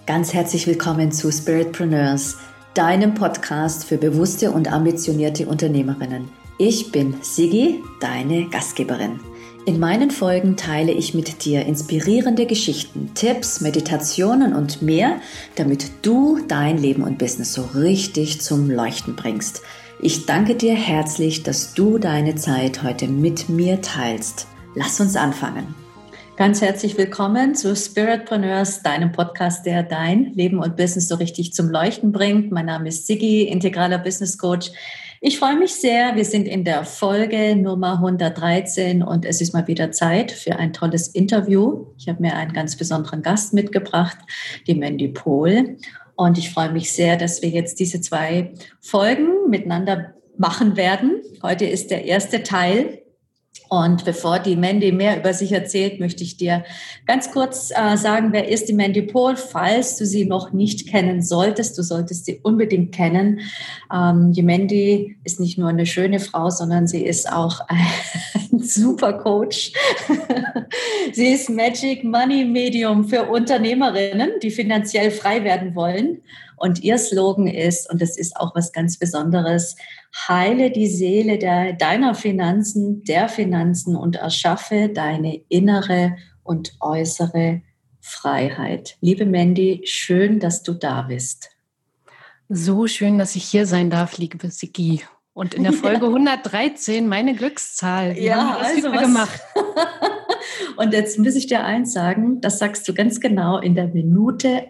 Ganz herzlich willkommen zu Spiritpreneurs, deinem Podcast für bewusste und ambitionierte Unternehmerinnen. Ich bin Siggi, deine Gastgeberin. In meinen Folgen teile ich mit dir inspirierende Geschichten, Tipps, Meditationen und mehr, damit du dein Leben und Business so richtig zum Leuchten bringst. Ich danke dir herzlich, dass du deine Zeit heute mit mir teilst. Lass uns anfangen. Ganz herzlich willkommen zu Spiritpreneurs, deinem Podcast, der dein Leben und Business so richtig zum Leuchten bringt. Mein Name ist Siggi, integraler Business Coach. Ich freue mich sehr. Wir sind in der Folge Nummer 113 und es ist mal wieder Zeit für ein tolles Interview. Ich habe mir einen ganz besonderen Gast mitgebracht, die Mandy Pohl. Und ich freue mich sehr, dass wir jetzt diese 2 Folgen miteinander machen werden. Heute ist der erste Teil. Und bevor die Mandy mehr über sich erzählt, möchte ich dir ganz kurz sagen, wer ist die Mandy Pohl? Falls du sie noch nicht kennen solltest, du solltest sie unbedingt kennen. Die Mandy ist nicht nur eine schöne Frau, sondern sie ist auch ein super Coach. Sie ist Magic Money Medium für Unternehmerinnen, die finanziell frei werden wollen. Und ihr Slogan ist, und das ist auch was ganz Besonderes, heile die Seele deiner Finanzen, der Finanzen und erschaffe deine innere und äußere Freiheit. Liebe Mandy, schön, dass du da bist. So schön, dass ich hier sein darf, liebe Siggi. Und in der Folge 113, meine Glückszahl. Wie haben wir das also gemacht? Und jetzt muss ich dir eins sagen, das sagst du ganz genau in der Minute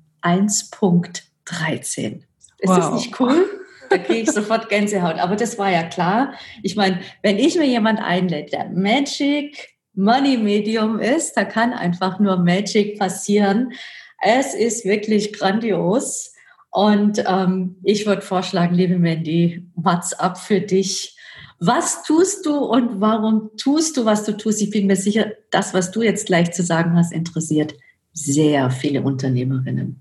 1.13. Ist das nicht cool? Da kriege ich sofort Gänsehaut. Aber das war ja klar. Ich meine, wenn ich mir jemand einlädt, der Magic Money Medium ist, da kann einfach nur Magic passieren. Es ist wirklich grandios. Und ich würde vorschlagen, liebe Mandy, what's up für dich? Was tust du und warum tust du, was du tust? Ich bin mir sicher, das, was du jetzt gleich zu sagen hast, interessiert sehr viele Unternehmerinnen.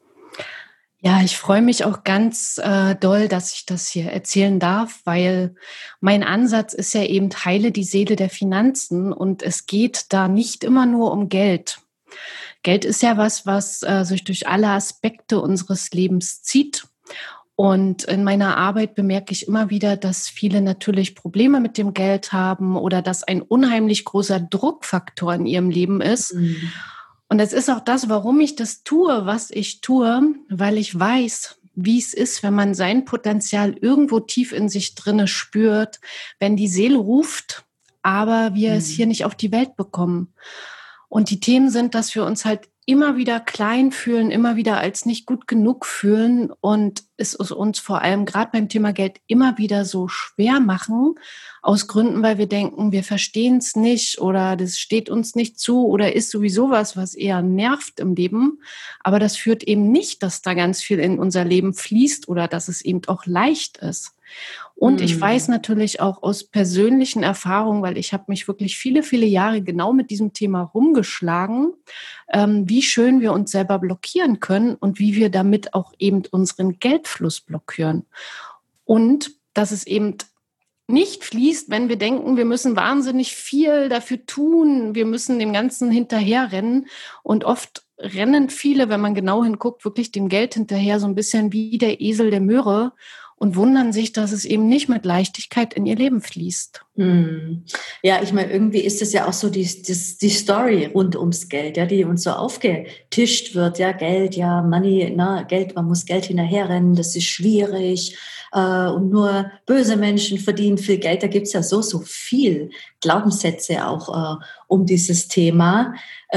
Ja, ich freue mich auch ganz doll, dass ich das hier erzählen darf, weil mein Ansatz ist ja eben, heile die Seele der Finanzen und es geht da nicht immer nur um Geld. Geld ist ja was sich durch alle Aspekte unseres Lebens zieht. Und in meiner Arbeit bemerke ich immer wieder, dass viele natürlich Probleme mit dem Geld haben oder dass ein unheimlich großer Druckfaktor in ihrem Leben ist. Mhm. Und es ist auch das, warum ich das tue, was ich tue, weil ich weiß, wie es ist, wenn man sein Potenzial irgendwo tief in sich drinne spürt, wenn die Seele ruft, aber wir es hier nicht auf die Welt bekommen. Und die Themen sind, dass wir uns halt immer wieder klein fühlen, immer wieder als nicht gut genug fühlen und es uns vor allem gerade beim Thema Geld immer wieder so schwer machen, aus Gründen, weil wir denken, wir verstehen es nicht oder das steht uns nicht zu oder ist sowieso was eher nervt im Leben. Aber das führt eben nicht, dass da ganz viel in unser Leben fließt oder dass es eben auch leicht ist. Und ich weiß natürlich auch aus persönlichen Erfahrungen, weil ich habe mich wirklich viele, viele Jahre genau mit diesem Thema rumgeschlagen, wie schön wir uns selber blockieren können und wie wir damit auch eben unseren Geldfluss blockieren. Und dass es eben nicht fließt, wenn wir denken, wir müssen wahnsinnig viel dafür tun, wir müssen dem Ganzen hinterherrennen. Und oft rennen viele, wenn man genau hinguckt, wirklich dem Geld hinterher, so ein bisschen wie der Esel der Möhre und wundern sich, dass es eben nicht mit Leichtigkeit in ihr Leben fließt. Ja, ich meine, irgendwie ist es ja auch so die Story rund ums Geld, ja, die uns so aufgetischt wird, ja, Geld, ja, Money, Geld, man muss Geld hinterherrennen, das ist schwierig und nur böse Menschen verdienen viel Geld. Da gibt's ja so viel Glaubenssätze auch um dieses Thema,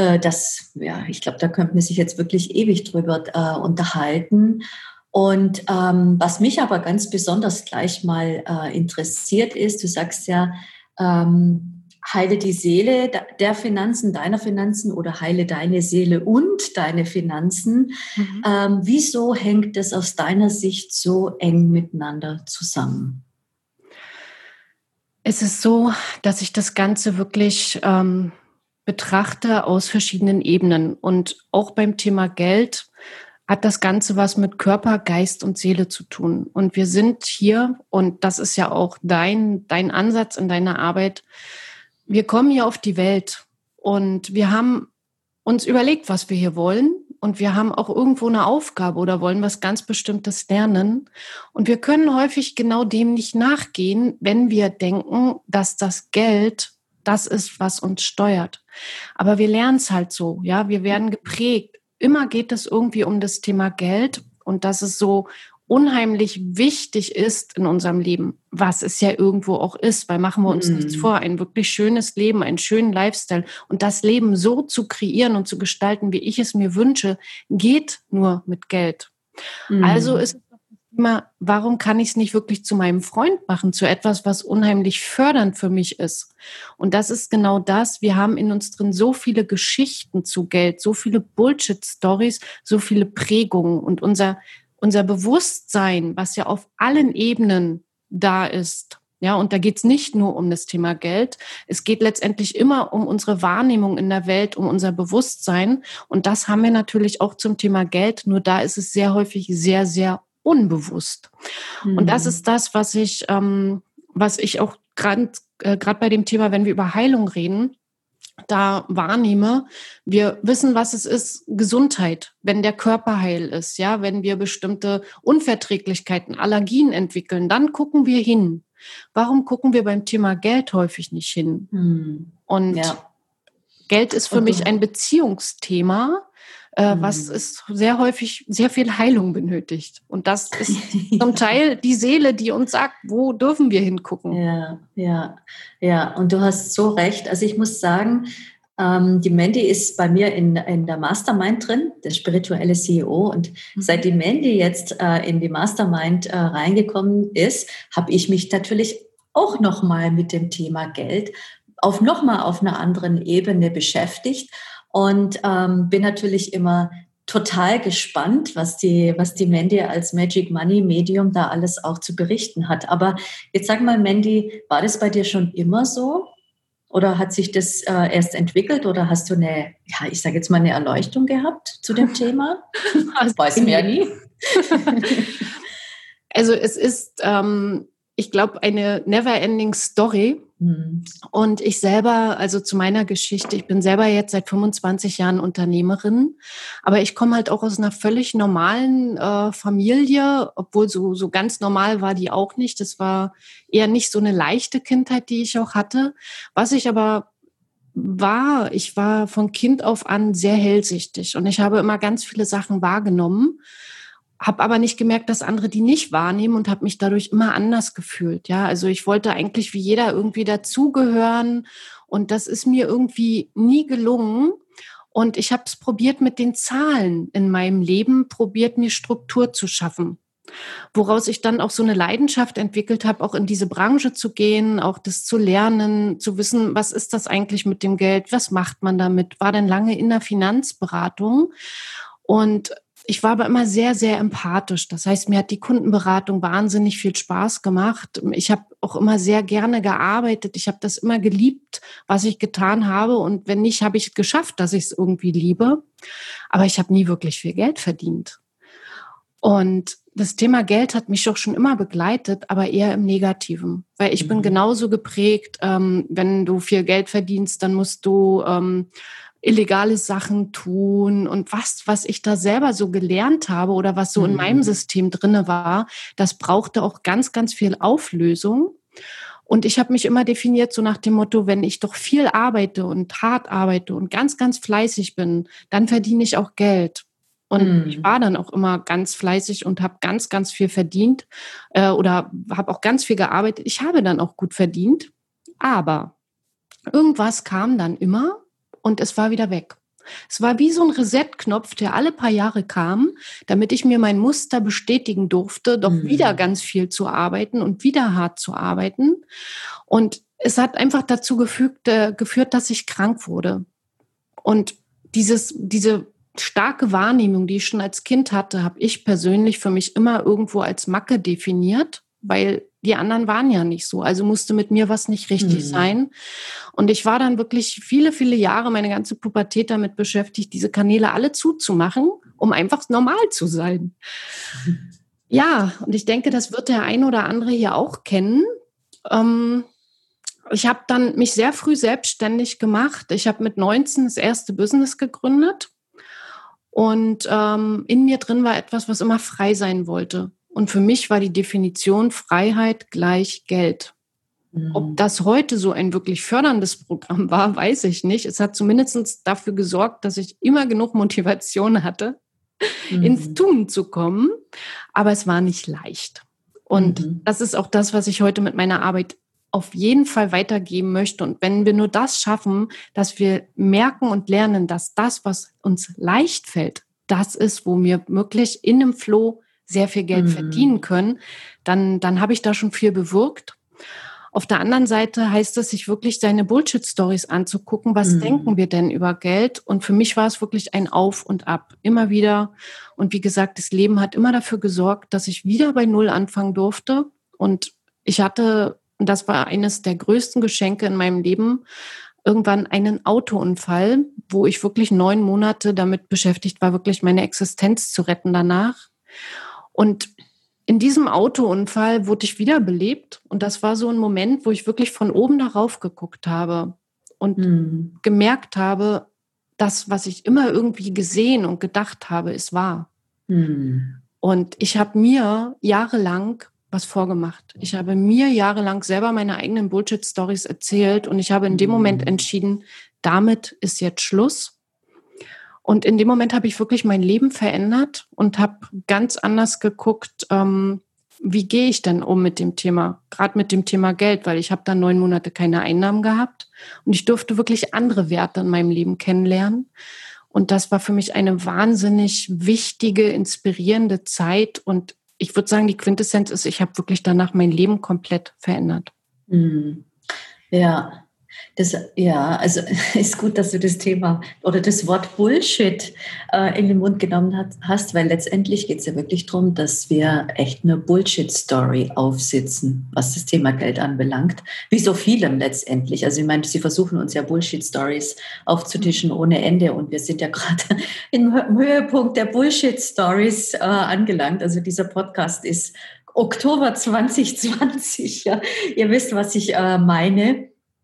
ich glaube, da könnte man sich jetzt wirklich ewig drüber unterhalten. Und was mich aber ganz besonders gleich mal interessiert ist, du sagst ja, heile die Seele der Finanzen, deiner Finanzen oder heile deine Seele und deine Finanzen. Wieso hängt das aus deiner Sicht so eng miteinander zusammen? Es ist so, dass ich das Ganze wirklich betrachte aus verschiedenen Ebenen. Und auch beim Thema Geld hat das Ganze was mit Körper, Geist und Seele zu tun. Und wir sind hier, und das ist ja auch dein Ansatz in deiner Arbeit, wir kommen hier auf die Welt und wir haben uns überlegt, was wir hier wollen. und wir haben auch irgendwo eine Aufgabe oder wollen was ganz Bestimmtes lernen. Und wir können häufig genau dem nicht nachgehen, wenn wir denken, dass das Geld das ist, was uns steuert. Aber wir lernen es halt so, ja, wir werden geprägt. Immer geht es irgendwie um das Thema Geld und dass es so unheimlich wichtig ist in unserem Leben, was es ja irgendwo auch ist, weil machen wir uns nichts vor, ein wirklich schönes Leben, einen schönen Lifestyle und das Leben so zu kreieren und zu gestalten, wie ich es mir wünsche, geht nur mit Geld. Also ist es immer, warum kann ich es nicht wirklich zu meinem Freund machen, zu etwas, was unheimlich fördernd für mich ist? Und das ist genau das, wir haben in uns drin so viele Geschichten zu Geld, so viele Bullshit-Stories, so viele Prägungen und unser Bewusstsein, was ja auf allen Ebenen da ist, ja, und da geht es nicht nur um das Thema Geld, es geht letztendlich immer um unsere Wahrnehmung in der Welt, um unser Bewusstsein und das haben wir natürlich auch zum Thema Geld, nur da ist es sehr häufig sehr, sehr unbewusst. Und das ist das, was ich auch gerade bei dem Thema, wenn wir über Heilung reden, da wahrnehme, wir wissen, was es ist, Gesundheit, wenn der Körper heil ist, ja, wenn wir bestimmte Unverträglichkeiten, Allergien entwickeln, dann gucken wir hin. Warum gucken wir beim Thema Geld häufig nicht hin? Und Geld ist für mich ein Beziehungsthema, was es sehr häufig sehr viel Heilung benötigt. Und das ist zum Teil die Seele, die uns sagt, wo dürfen wir hingucken? Ja. Und du hast so recht. Also ich muss sagen, die Mandy ist bei mir in der Mastermind drin, der spirituelle CEO. Und seit die Mandy jetzt in die Mastermind reingekommen ist, habe ich mich natürlich auch nochmal mit dem Thema Geld nochmal auf einer anderen Ebene beschäftigt. Und bin natürlich immer total gespannt, was die Mandy als Magic Money Medium da alles auch zu berichten hat. Aber jetzt sag mal, Mandy, war das bei dir schon immer so? Oder hat sich das erst entwickelt? Oder hast du ich sage jetzt mal eine Erleuchtung gehabt zu dem Thema? Das weiß man ja nie. Also es ist, ich glaube, eine never-ending Story. Und ich selber, also zu meiner Geschichte, ich bin selber jetzt seit 25 Jahren Unternehmerin, aber ich komme halt auch aus einer völlig normalen Familie, obwohl so ganz normal war die auch nicht. Das war eher nicht so eine leichte Kindheit, die ich auch hatte. Was ich aber ich war von Kind auf an sehr hellsichtig und ich habe immer ganz viele Sachen wahrgenommen. Habe aber nicht gemerkt, dass andere die nicht wahrnehmen und habe mich dadurch immer anders gefühlt. Ja, also ich wollte eigentlich wie jeder irgendwie dazugehören und das ist mir irgendwie nie gelungen. Und ich habe es probiert mit den Zahlen in meinem Leben, probiert mir Struktur zu schaffen. Woraus ich dann auch so eine Leidenschaft entwickelt habe, auch in diese Branche zu gehen, auch das zu lernen, zu wissen, was ist das eigentlich mit dem Geld, was macht man damit, war dann lange in der Finanzberatung und ich war aber immer sehr, sehr empathisch. Das heißt, mir hat die Kundenberatung wahnsinnig viel Spaß gemacht. Ich habe auch immer sehr gerne gearbeitet. Ich habe das immer geliebt, was ich getan habe. Und wenn nicht, habe ich es geschafft, dass ich es irgendwie liebe. Aber ich habe nie wirklich viel Geld verdient. Und das Thema Geld hat mich auch schon immer begleitet, aber eher im Negativen. Weil ich bin genauso geprägt, wenn du viel Geld verdienst, dann musst du illegale Sachen tun und was ich da selber so gelernt habe oder was so in meinem System drinne war, das brauchte auch ganz, ganz viel Auflösung. Und ich habe mich immer definiert so nach dem Motto, wenn ich doch viel arbeite und hart arbeite und ganz, ganz fleißig bin, dann verdiene ich auch Geld. Und ich war dann auch immer ganz fleißig und habe ganz, ganz viel verdient oder habe auch ganz viel gearbeitet. Ich habe dann auch gut verdient, aber irgendwas kam dann immer und es war wieder weg. Es war wie so ein Reset-Knopf, der alle paar Jahre kam, damit ich mir mein Muster bestätigen durfte, doch wieder ganz viel zu arbeiten und wieder hart zu arbeiten. Und es hat einfach dazu geführt, dass ich krank wurde. Und diese starke Wahrnehmung, die ich schon als Kind hatte, habe ich persönlich für mich immer irgendwo als Macke definiert, weil die anderen waren ja nicht so. Also musste mit mir was nicht richtig sein. Und ich war dann wirklich viele, viele Jahre, meine ganze Pubertät damit beschäftigt, diese Kanäle alle zuzumachen, um einfach normal zu sein. Ja, und ich denke, das wird der ein oder andere hier auch kennen. Ich habe dann mich sehr früh selbstständig gemacht. Ich habe mit 19 das erste Business gegründet. Und in mir drin war etwas, was immer frei sein wollte. Und für mich war die Definition Freiheit gleich Geld. Ob das heute so ein wirklich förderndes Programm war, weiß ich nicht. Es hat zumindest dafür gesorgt, dass ich immer genug Motivation hatte, ins Tun zu kommen. Aber es war nicht leicht. Und das ist auch das, was ich heute mit meiner Arbeit auf jeden Fall weitergeben möchte. Und wenn wir nur das schaffen, dass wir merken und lernen, dass das, was uns leicht fällt, das ist, wo wir wirklich in einem Flow sehr viel Geld verdienen können, dann habe ich da schon viel bewirkt. Auf der anderen Seite heißt es, sich wirklich seine Bullshit-Stories anzugucken. Was denken wir denn über Geld? Und für mich war es wirklich ein Auf und Ab. Immer wieder. Und wie gesagt, das Leben hat immer dafür gesorgt, dass ich wieder bei Null anfangen durfte. Und ich hatte, und das war eines der größten Geschenke in meinem Leben, irgendwann einen Autounfall, wo ich wirklich 9 Monate damit beschäftigt war, wirklich meine Existenz zu retten danach. Und in diesem Autounfall wurde ich wiederbelebt und das war so ein Moment, wo ich wirklich von oben darauf geguckt habe und gemerkt habe, das, was ich immer irgendwie gesehen und gedacht habe, ist wahr. Und ich habe mir jahrelang was vorgemacht. Ich habe mir jahrelang selber meine eigenen Bullshit-Stories erzählt und ich habe in dem Moment entschieden, damit ist jetzt Schluss. Und in dem Moment habe ich wirklich mein Leben verändert und habe ganz anders geguckt, wie gehe ich denn um mit dem Thema, gerade mit dem Thema Geld, weil ich habe dann 9 Monate keine Einnahmen gehabt und ich durfte wirklich andere Werte in meinem Leben kennenlernen. Und das war für mich eine wahnsinnig wichtige, inspirierende Zeit. Und ich würde sagen, die Quintessenz ist, ich habe wirklich danach mein Leben komplett verändert. Ja. Also ist gut, dass du das Thema oder das Wort Bullshit in den Mund genommen hast, weil letztendlich geht es ja wirklich darum, dass wir echt eine Bullshit-Story aufsitzen, was das Thema Geld anbelangt. Wie so vielem letztendlich. Also ich meine, sie versuchen uns ja Bullshit-Stories aufzutischen ohne Ende und wir sind ja gerade im Höhepunkt der Bullshit-Stories angelangt. Also dieser Podcast ist Oktober 2020. Ja. Ihr wisst, was ich meine.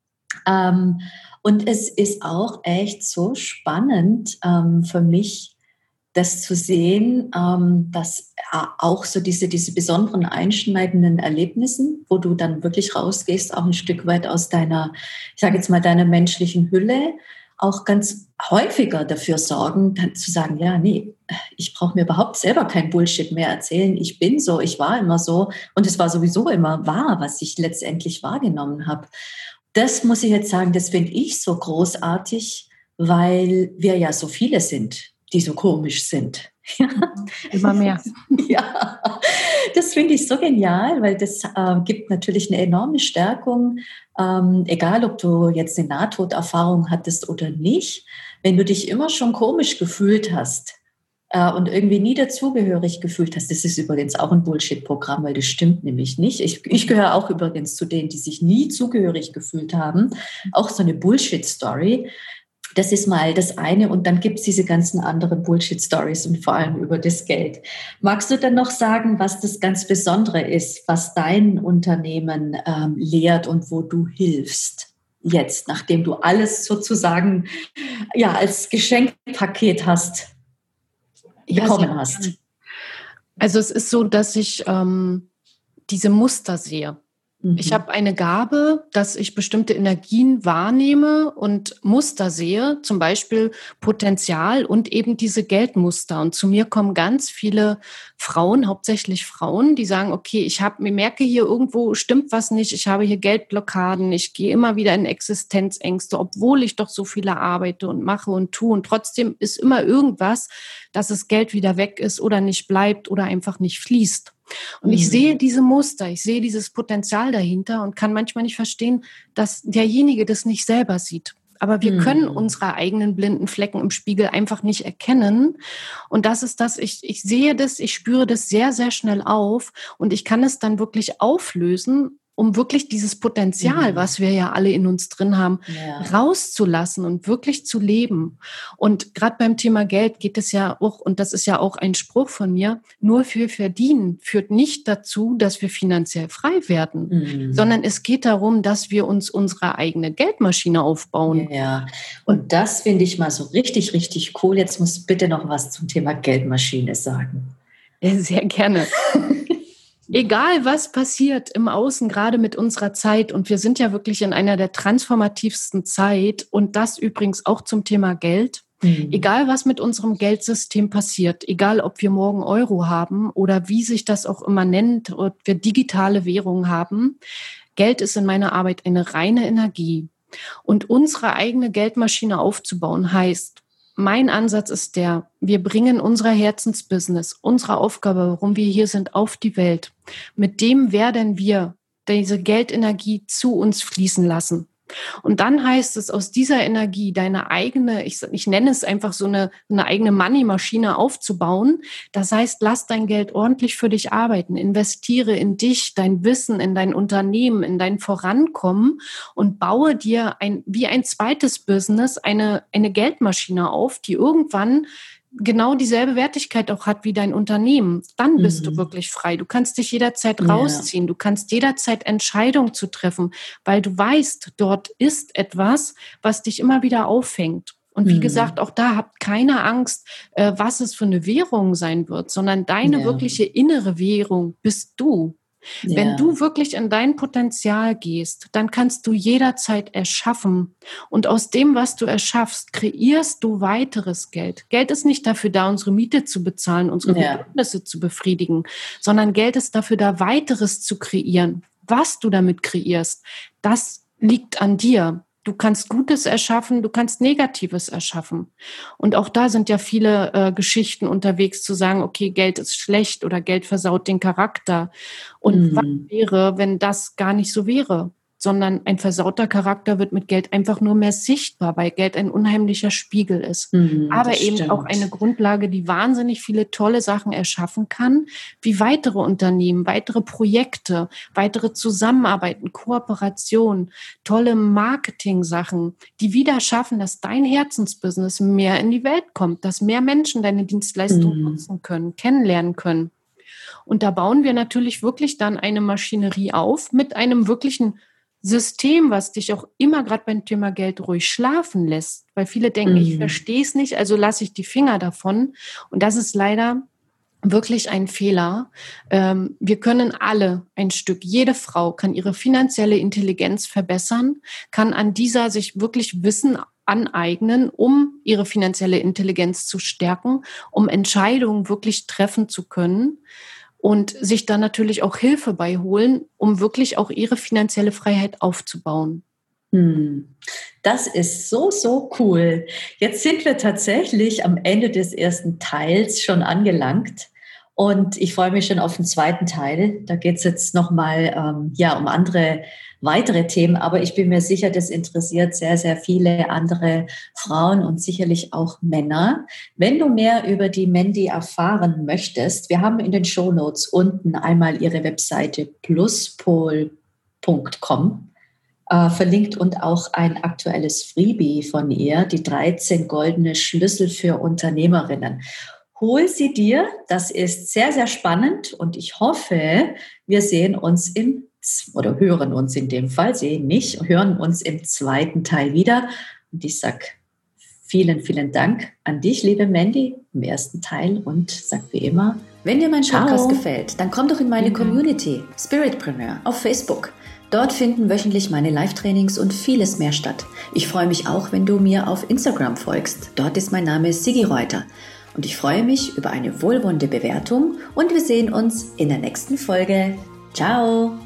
Und es ist auch echt so spannend für mich, das zu sehen, dass auch so diese besonderen einschneidenden Erlebnissen, wo du dann wirklich rausgehst, auch ein Stück weit aus deiner, ich sage jetzt mal, deiner menschlichen Hülle, auch ganz häufiger dafür sorgen, dann zu sagen, ja, nee, ich brauche mir überhaupt selber kein Bullshit mehr erzählen. Ich bin so, ich war immer so und es war sowieso immer wahr, was ich letztendlich wahrgenommen habe. Das muss ich jetzt sagen, das finde ich so großartig, weil wir ja so viele sind, die so komisch sind. Immer mehr. Ja, das finde ich so genial, weil das gibt natürlich eine enorme Stärkung, egal ob du jetzt eine Nahtoderfahrung hattest oder nicht. Wenn du dich immer schon komisch gefühlt hast, und irgendwie nie dazugehörig gefühlt hast. Das ist übrigens auch ein Bullshit-Programm, weil das stimmt nämlich nicht. Ich gehöre auch übrigens zu denen, die sich nie zugehörig gefühlt haben. Auch so eine Bullshit-Story. Das ist mal das eine. Und dann gibt es diese ganzen anderen Bullshit-Stories und vor allem über das Geld. Magst du dann noch sagen, was das ganz Besondere ist, was dein Unternehmen lehrt und wo du hilfst? Jetzt, nachdem du alles sozusagen ja als Geschenkpaket bekommen hast. Also es ist so, dass ich diese Muster sehe. Ich habe eine Gabe, dass ich bestimmte Energien wahrnehme und Muster sehe, zum Beispiel Potenzial und eben diese Geldmuster. Und zu mir kommen ganz viele Frauen, hauptsächlich Frauen, die sagen, okay, ich merke hier irgendwo, stimmt was nicht, ich habe hier Geldblockaden, ich gehe immer wieder in Existenzängste, obwohl ich doch so viele arbeite und mache und tue. Und trotzdem ist immer irgendwas, dass das Geld wieder weg ist oder nicht bleibt oder einfach nicht fließt. Und ich sehe diese Muster, ich sehe dieses Potenzial dahinter und kann manchmal nicht verstehen, dass derjenige das nicht selber sieht. Aber wir können unsere eigenen blinden Flecken im Spiegel einfach nicht erkennen. Und das ist das, ich sehe das, ich spüre das sehr, sehr schnell auf und ich kann es dann wirklich auflösen, um wirklich dieses Potenzial, was wir ja alle in uns drin haben, rauszulassen und wirklich zu leben. Und gerade beim Thema Geld geht es ja auch, und das ist ja auch ein Spruch von mir, nur für Verdienen führt nicht dazu, dass wir finanziell frei werden, sondern es geht darum, dass wir uns unsere eigene Geldmaschine aufbauen. Ja, und das finde ich mal so richtig, richtig cool. Jetzt musst du bitte noch was zum Thema Geldmaschine sagen. Sehr gerne. Egal, was passiert im Außen, gerade mit unserer Zeit, und wir sind ja wirklich in einer der transformativsten Zeit, und das übrigens auch zum Thema Geld, egal was mit unserem Geldsystem passiert, egal ob wir morgen Euro haben oder wie sich das auch immer nennt, ob wir digitale Währungen haben, Geld ist in meiner Arbeit eine reine Energie. Und unsere eigene Geldmaschine aufzubauen heißt, mein Ansatz ist wir bringen unser Herzensbusiness, unsere Aufgabe, warum wir hier sind, auf die Welt. Mit dem werden wir diese Geldenergie zu uns fließen lassen. Und dann heißt es, aus dieser Energie deine eigene, ich nenne es einfach so eine eigene Money-Maschine aufzubauen. Das heißt, lass dein Geld ordentlich für dich arbeiten, investiere in dich, dein Wissen, in dein Unternehmen, in dein Vorankommen und baue dir wie ein zweites Business eine Geldmaschine auf, die irgendwann genau dieselbe Wertigkeit auch hat wie dein Unternehmen. Dann bist du wirklich frei. Du kannst dich jederzeit rausziehen. Du kannst jederzeit Entscheidungen zu treffen, weil du weißt, dort ist etwas, was dich immer wieder auffängt. Und wie gesagt, auch da habt keine Angst, was es für eine Währung sein wird, sondern deine wirkliche innere Währung bist du. Ja. Wenn du wirklich in dein Potenzial gehst, dann kannst du jederzeit erschaffen. Und aus dem, was du erschaffst, kreierst du weiteres Geld. Geld ist nicht dafür da, unsere Miete zu bezahlen, unsere Bedürfnisse zu befriedigen, sondern Geld ist dafür da, weiteres zu kreieren. Was du damit kreierst, das liegt an dir. Du kannst Gutes erschaffen, du kannst Negatives erschaffen. Und auch da sind ja viele Geschichten unterwegs zu sagen, okay, Geld ist schlecht oder Geld versaut den Charakter. Und was wäre, wenn das gar nicht so wäre? Sondern ein versauter Charakter wird mit Geld einfach nur mehr sichtbar, weil Geld ein unheimlicher Spiegel ist. Aber eben auch eine Grundlage, die wahnsinnig viele tolle Sachen erschaffen kann, wie weitere Unternehmen, weitere Projekte, weitere Zusammenarbeiten, Kooperationen, tolle Marketing-Sachen, die wieder schaffen, dass dein Herzensbusiness mehr in die Welt kommt, dass mehr Menschen deine Dienstleistung nutzen können, kennenlernen können. Und da bauen wir natürlich wirklich dann eine Maschinerie auf mit einem wirklichen System, was dich auch immer gerade beim Thema Geld ruhig schlafen lässt. Weil viele denken, ich verstehe es nicht, also lasse ich die Finger davon. Und das ist leider wirklich ein Fehler. Wir können alle ein Stück, jede Frau kann ihre finanzielle Intelligenz verbessern, kann an dieser sich wirklich Wissen aneignen, um ihre finanzielle Intelligenz zu stärken, um Entscheidungen wirklich treffen zu können. Und sich dann natürlich auch Hilfe beiholen, um wirklich auch ihre finanzielle Freiheit aufzubauen. Das ist so, so cool. Jetzt sind wir tatsächlich am Ende des ersten Teils schon angelangt. Und ich freue mich schon auf den zweiten Teil. Da geht es jetzt nochmal um andere weitere Themen. Aber ich bin mir sicher, das interessiert sehr, sehr viele andere Frauen und sicherlich auch Männer. Wenn du mehr über die Mandy erfahren möchtest, wir haben in den Shownotes unten einmal ihre Webseite pluspol.com verlinkt und auch ein aktuelles Freebie von ihr, die 13 goldene Schlüssel für Unternehmerinnen. Hol sie dir, das ist sehr, sehr spannend und ich hoffe, wir sehen uns oder hören uns in dem Fall, sehen nicht, hören uns im zweiten Teil wieder. Und ich sage vielen, vielen Dank an dich, liebe Mandy, im ersten Teil und sag wie immer, wenn dir mein Podcast gefällt, dann komm doch in meine Community, Spiritpreneur, auf Facebook. Dort finden wöchentlich meine Live-Trainings und vieles mehr statt. Ich freue mich auch, wenn du mir auf Instagram folgst. Dort ist mein Name Sigi Reuter. Und ich freue mich über eine wohlwollende Bewertung und wir sehen uns in der nächsten Folge. Ciao!